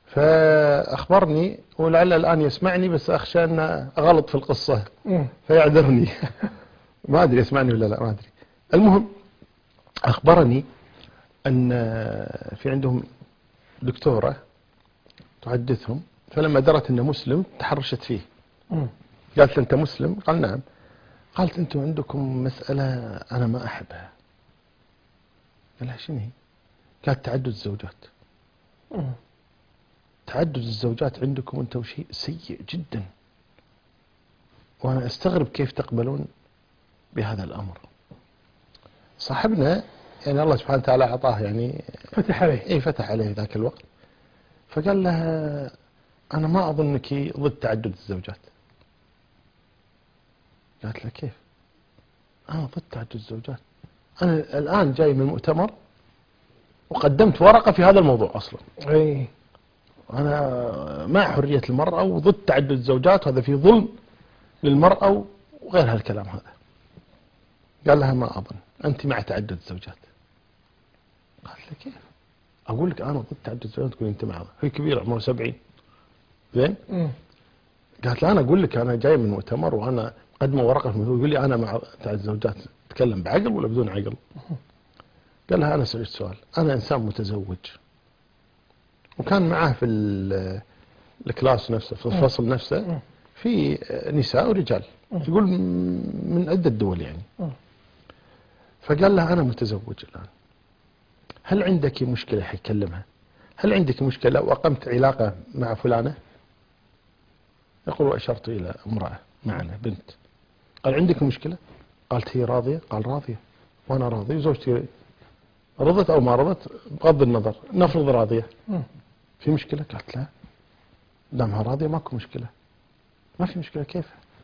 فأخبرني، ولعل الآن يسمعني بس أخشى أن أغلط في القصة فيعذرني. ما أدري يسمعني ولا لا، ما أدري. المهم أخبرني أن في عندهم دكتورة تحدثهم، فلما درت أنه مسلم تحرشت فيه. قالت له أنت مسلم؟ قال نعم. قالت أنتم عندكم مسألة أنا ما أحبها. قال لها شنو هي؟ قالت تعدد الزوجات. تعدد الزوجات عندكم أنتم شيء سيء جدا، وأنا أستغرب كيف تقبلون بهذا الأمر. صاحبنا يعني الله سبحانه وتعالى أعطاه يعني فتح عليه. إيه فتح عليه ذاك الوقت. فقال لها أنا ما أظنك ضد تعدد الزوجات. قالت له كيف؟ أنا ضد تعدد الزوجات، أنا الآن جاي من مؤتمر وقدمت ورقة في هذا الموضوع أصلا. أي. أنا مع حرية المرأة وضد تعدد الزوجات، وهذا في ظلم للمرأة وغير هالكلام هذا. قال لها ما أظن، أنت مع تعدد الزوجات. قالت له كيف؟ أقول لك أنا ضد تعدد الزوجات تقول أنت معه. هي كبيرة عمره 70. زين؟ قالت له أنا أقول لك أنا جاي من مؤتمر وأنا قدموا ورقة في الموضوع، يقول لي أنا مع تعدد الزوجات. تتكلم بعقل ولا بدون عقل؟ قال لها أنا سألت سؤال، أنا إنسان متزوج وكان معاه في الكلاس نفسه في الفصل نفسه في نساء ورجال، يقول من عدة دول يعني. فقال لها أنا متزوج الآن، هل عندك مشكلة؟ حيكلمها، هل عندك مشكلة لو أقمت علاقة مع فلانة؟ يقول وأشرت إلى امرأة معنا بنت. قال عندك مشكلة؟ قالت هي راضية؟ قال راضية وأنا راضي وزوجتي رضت أو ما رضت بغض النظر، نفرض راضية. في مشكلة؟ قالت لا، دامها راضية ماكو مشكلة. ما في مشكلة. كيف؟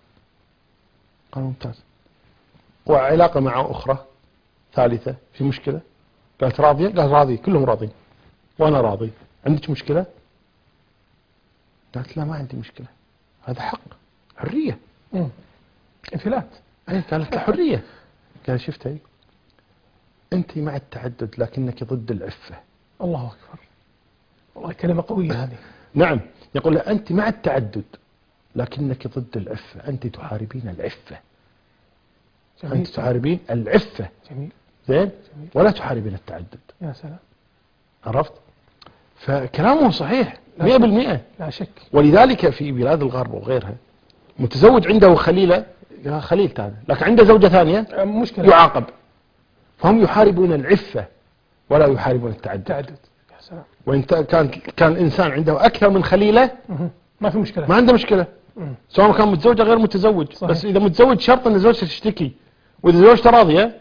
قال ممتاز. وعلاقة مع أخرى ثالثة في مشكلة؟ قالت راضية؟ قال راضي، كلهم راضين وأنا راضي. عندك مشكلة؟ قالت لا ما عندي مشكلة، هذا حق، حرية. انفلات. أي قالت له حرية. قال شفت هي أنت مع التعدد لكنك ضد العفة. الله أكبر، والله كلمة قوية هذه. نعم، يقول له أنت مع التعدد لكنك ضد العفة، أنت تحاربين العفة. جميل. أنت تحاربين العفة. جميل. زين. ولا تحاربين التعدد. يا سلام. عرفت؟ فكلامه صحيح 100%. لا شك. ولذلك في بلاد الغرب وغيرها متزوج عنده خليلة، خليل ثاني، لكن عنده زوجة ثانية مشكلة، يعاقب. فهم يحاربون العفة ولا يحاربون التعدد. يا سلام. وإن كان الإنسان عنده أكثر من خليلة ما في مشكلة، ما عنده مشكلة، سواء كان متزوج غير متزوج. صحيح. بس إذا متزوج شرط أن زوجته تشتكي، وإذا زوجته راضية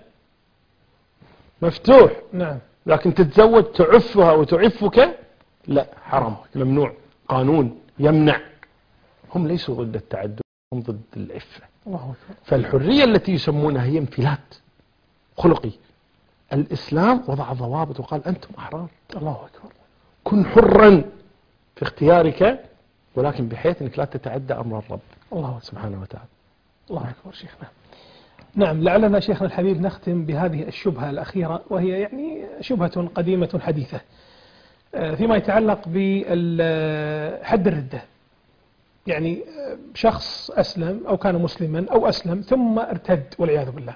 مفتوح. نعم. لكن تتزوج تعفها وتعفك لا، حرام، ممنوع، قانون يمنع. هم ليسوا ضد التعدد، هم ضد العفة. الله أكبر. فالحرية التي يسمونها هي انفلات خلقي. الإسلام وضع ضوابط وقال أنتم أحرار. الله أكبر. كن حرا في اختيارك، ولكن بحيث أنك لا تتعدى أمر الرب الله سبحانه وتعالى. الله أكبر شيخنا. نعم، لعلنا شيخنا الحبيب نختم بهذه الشبهة الأخيرة، وهي يعني شبهة قديمة حديثة فيما يتعلق بحد الردة. يعني شخص أسلم أو كان مسلما أو أسلم ثم ارتد والعياذ بالله.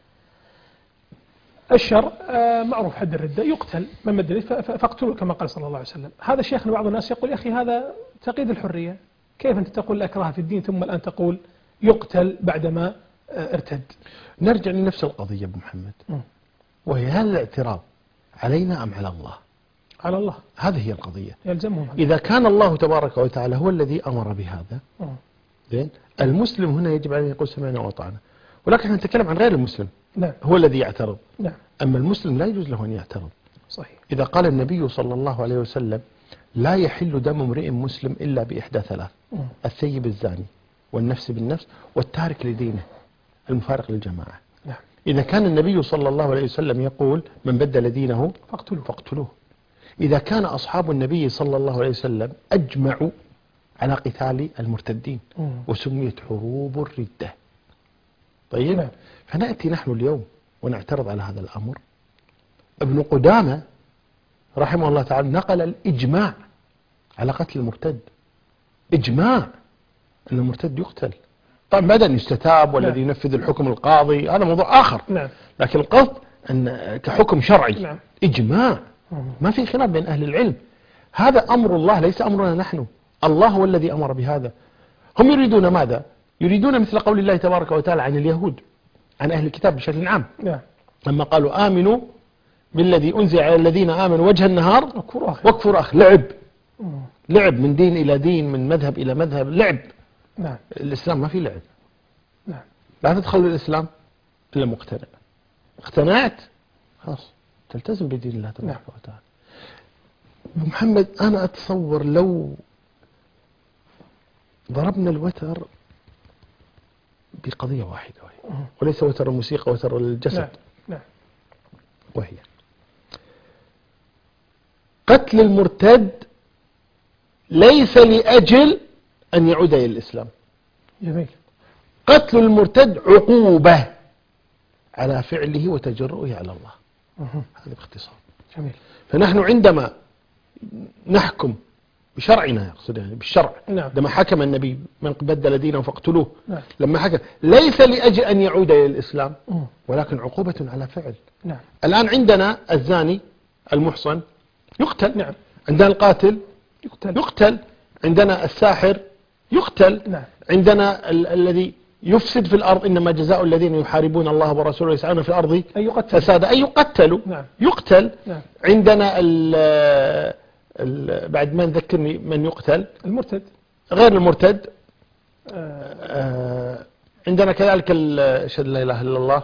الشر معروف حد الردة، يقتل من مدري فاقتلوا كما قال صلى الله عليه وسلم. هذا شيخنا بعض الناس يقول يا أخي هذا تقييد الحرية، كيف أنت تقول لا إكراه في الدين ثم الآن تقول يقتل بعدما ارتد؟ نرجع لنفس القضية أبو محمد، وهي هل الاعتراض علينا أم على الله؟ على الله. هذه هي القضية. يلزمهم هذا. إذا كان الله تبارك وتعالى هو الذي أمر بهذا، زين، المسلم هنا يجب عليه يقول سمعنا وأطعنا. ولكن نتكلم عن غير المسلم. نعم. هو الذي يعترض. نعم. أما المسلم لا يجوز له أن يعترض. صحيح. إذا قال النبي صلى الله عليه وسلم لا يحل دم امرئ مسلم إلا بإحدى ثلاث: الثيب الزاني، والنفس بالنفس، والتارك لدينه، المفارق للجماعة. نعم. إذا كان النبي صلى الله عليه وسلم يقول من بدل دينه فاقتلوه. إذا كان أصحاب النبي صلى الله عليه وسلم أجمعوا على قتال المرتدين وسميت حروب الردة. طيب. نعم. فنأتي نحن اليوم ونعترض على هذا الأمر. ابن قدامة رحمه الله تعالى نقل الإجماع على قتل المرتد، إجماع أن المرتد يقتل. طبعا بعد أن يستتاب والذي ينفذ الحكم القاضي هذا موضوع آخر. نعم. لكن القصد أن كحكم شرعي نعم. إجماع، ما في خلاف بين أهل العلم. هذا أمر الله ليس أمرنا نحن، الله هو الذي أمر بهذا. هم يريدون ماذا؟ يريدون مثل قول الله تبارك وتعالى عن اليهود، عن أهل الكتاب بشكل عام، لما قالوا آمنوا بالذي أنزل على الذين آمنوا وجه النهار واكفروا آخر. لعب من دين إلى دين، من مذهب إلى مذهب، لعب. نعم. الإسلام ما في لعب. نعم. لا تدخل الإسلام إلا مقتنع. اقتنعت خلاص تلتزم بدين الله تبارك وتعالى. محمد أنا أتصور لو ضربنا الوتر بقضية واحدة وليس وتر الموسيقى، وتر الجسد. نعم. وهي قتل المرتد ليس لأجل أن يعود إلى الإسلام. جميل. قتل المرتد عقوبة على فعله وتجرؤه على الله. هذا باختصار. جميل. فنحن عندما نحكم بشرعنا، يقصد يعني بالشرع، عندما حكم النبي من بدل دينه فاقتلوه، لما حكم ليس لأجل أن يعود إلى الإسلام ولكن عقوبة على فعل. الآن عندنا الزاني المحصن يقتل. عندنا القاتل يقتل. عندنا الساحر يقتل. عندنا الذي يفسد في الأرض إنما جزاء الذين يحاربون الله ورسوله يسعون في الأرض فسادا أن يقتلوا. يقتل. عندنا بعد ما نذكرني من يقتل، المرتد، غير المرتد. عندنا كذلك أشهد لا إله إلا الله،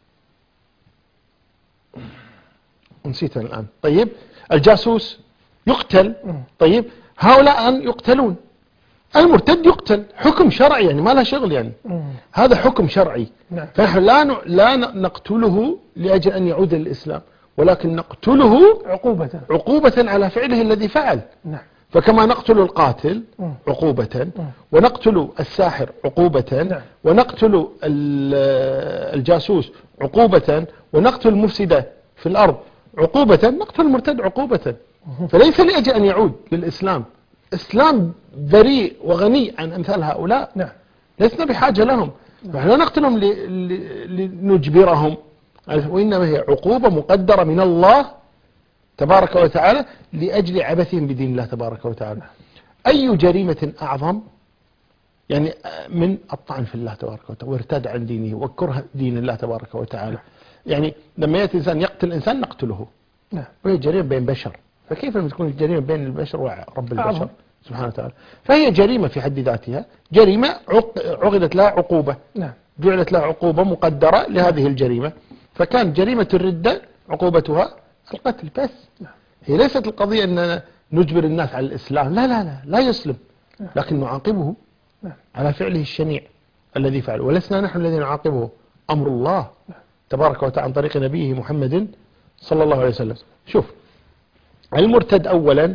نسيتها الآن. طيب الجاسوس يقتل. طيب هؤلاء يقتلون. المرتد يقتل، حكم شرعي يعني ما له شغل يعني. هذا حكم شرعي. فنحن لا نقتله لأجل أن يعود للإسلام، ولكن نقتله عقوبة على فعله الذي فعل. فكما نقتل القاتل عقوبة، ونقتل الساحر عقوبة، ونقتل الجاسوس عقوبة، ونقتل المفسد في الأرض عقوبة، نقتل المرتد عقوبة. فليس لأجل أن يعود للإسلام. إسلام بريء وغني عن أمثال هؤلاء. لسنا بحاجة لهم. نحن لا نقتلهم لنجبرهم، وإنما هي عقوبة مقدرة من الله تبارك وتعالى لأجل عبثهم بدين الله تبارك وتعالى. أي جريمة أعظم يعني من الطعن في الله تبارك وتعالى وارتاد عن دينه وكره دين الله تبارك وتعالى. يعني لما يأتي إنسان يقتل إنسان نقتله، وهي جريمة بين بشر، فكيف لما تكون الجريمة بين البشر ورب البشر سبحانه وتعالى؟ فهي جريمة في حد ذاتها، جريمة عقدت لها عقوبة، جعلت لها عقوبة مقدرة لهذه الجريمة. فكان جريمة الردة عقوبتها القتل بس. هي ليست القضية أن نجبر الناس على الإسلام، لا يسلم، لكن نعاقبه على فعله الشنيع الذي فعله، ولسنا نحن الذين نعاقبه، أمر الله تبارك وتعالى عن طريق نبيه محمد صلى الله عليه وسلم. شوف المرتد أولا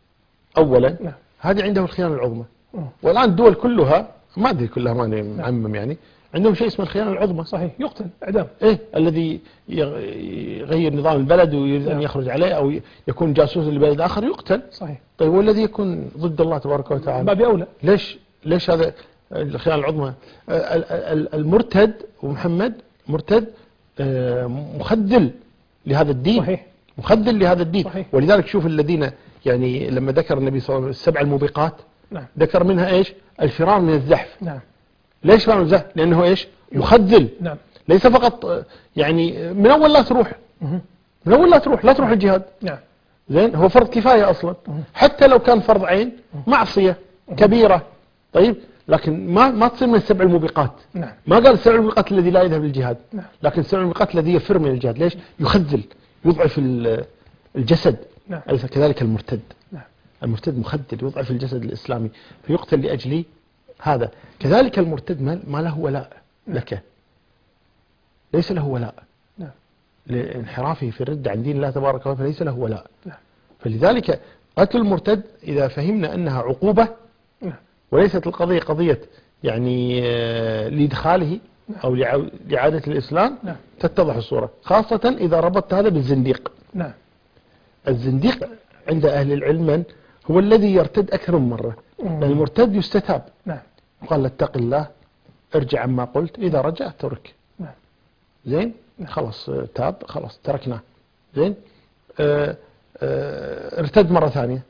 هذه عنده الخيانة العظمى. والآن الدول كلها، ما أدري كلها، ما معمم يعني، عندهم شيء اسمه الخيانة العظمى. صحيح، يقتل إعدام. الذي يغير نظام البلد ويريد أن يخرج عليه أو يكون جاسوس لبلد آخر يقتل. صحيح. طيب والذي يكون ضد الله تبارك وتعالى باب أولى. ليش هذا الخيانة العظمى؟ المرتد ومحمد مرتد مخذل لهذا الدين. صحيح. مخذل لهذا الدين. صحيح. ولذلك شوف الذين يعني لما ذكر النبي صلى الله عليه وسلم 7 الموبقات، ذكر منها ايش؟ الفرار من الزحف. ليش فرار من الزحف؟ لأنه ايش؟ يخذل. ليس فقط يعني من أول لا تروح، من أول لا تروح الجهاد. زين، هو فرض كفاية أصلا. حتى لو كان فرض عين معصية كبيرة، طيب، لكن ما تصير من 7 الموبقات. ما قال 7 الموبقات الذي لا يذهب للجهاد، لكن 7 الموبقات الذي يفر من الجهاد. ليش؟ يخذل، يضعف الجسد. أليس كذلك المرتد؟ المرتد مخذل، يضعف الجسد الإسلامي فيقتل لأجل هذا. كذلك المرتد ما له ولاء لك، ليس له ولاء لانحرافه في الردة عن دين الله تبارك وتعالى، فليس له ولاء. فلذلك قتل المرتد إذا فهمنا أنها عقوبة وليست القضية قضية يعني لإدخاله أو لإعادة الإسلام، تتضح الصورة، خاصة إذا ربطت هذا بالزنديق. الزنديق عند أهل العلم هو الذي يرتد أكثر من مرة، لأن المرتد يستتاب. نعم. قال اتق الله، ارجع عما قلت، إذا رجعت ترك. نعم. زين، خلاص تاب، خلاص تركناه. زين، ارتد مرة ثانية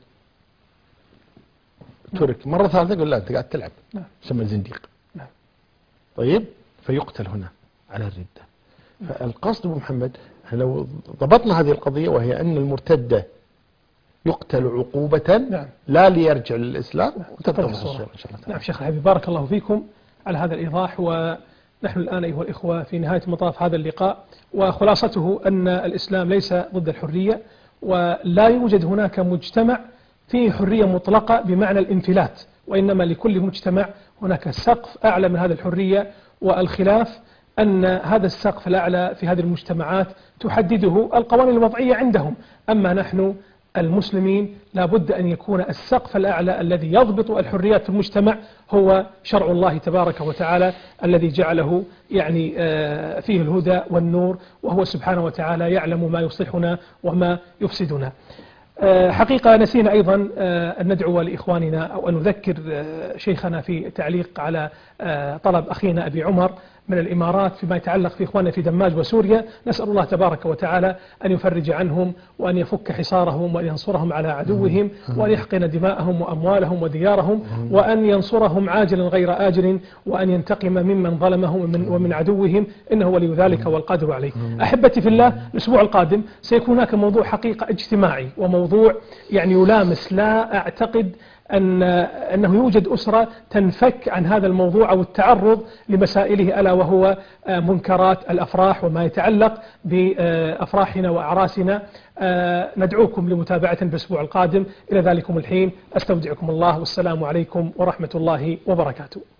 ترك، مرة ثالثة يقول لا أنت قاعد تلعب، نعم. سمى زنديق. نعم. طيب، فيقتل هنا على الردة. فالقصد أبو محمد لو ضبطنا هذه القضية، وهي أن المرتد يقتل عقوبة، نعم. لا ليرجع للإسلام. نعم. وتبقى إن شاء الله. نعم شيخ الحبيب، بارك الله فيكم على هذا الإيضاح. ونحن الآن أيها الإخوة في نهاية مطاف هذا اللقاء، وخلاصته أن الإسلام ليس ضد الحرية، ولا يوجد هناك مجتمع فيه حرية مطلقة بمعنى الانفلات، وإنما لكل مجتمع هناك سقف أعلى من هذه الحرية، والخلاف أن هذا السقف الأعلى في هذه المجتمعات تحدده القوانين الوضعية عندهم. أما نحن المسلمين لابد أن يكون السقف الأعلى الذي يضبط الحريات في المجتمع هو شرع الله تبارك وتعالى، الذي جعله يعني فيه الهدى والنور، وهو سبحانه وتعالى يعلم ما يصلحنا وما يفسدنا. حقيقة نسينا أيضا أن ندعو لإخواننا أو أن نذكر شيخنا في تعليق على طلب أخينا أبي عمر من الإمارات فيما يتعلق في إخواننا في دماج وسوريا. نسأل الله تبارك وتعالى أن يفرج عنهم، وأن يفك حصارهم، وأن ينصرهم على عدوهم، وأن يحقن دماءهم وأموالهم وديارهم، وأن ينصرهم عاجلا غير آجل، وأن ينتقم ممن ظلمهم ومن عدوهم، إنه ولي ذلك والقادر عليه. أحبتي في الله، الأسبوع القادم سيكون هناك موضوع حقيقة اجتماعي، وموضوع يعني يلامس، لا أعتقد أنه يوجد أسرة تنفك عن هذا الموضوع أو التعرض لمسائله، ألا وهو منكرات الأفراح وما يتعلق بأفراحنا وأعراسنا. ندعوكم لمتابعة الأسبوع القادم. إلى ذلكم الحين أستودعكم الله، والسلام عليكم ورحمة الله وبركاته.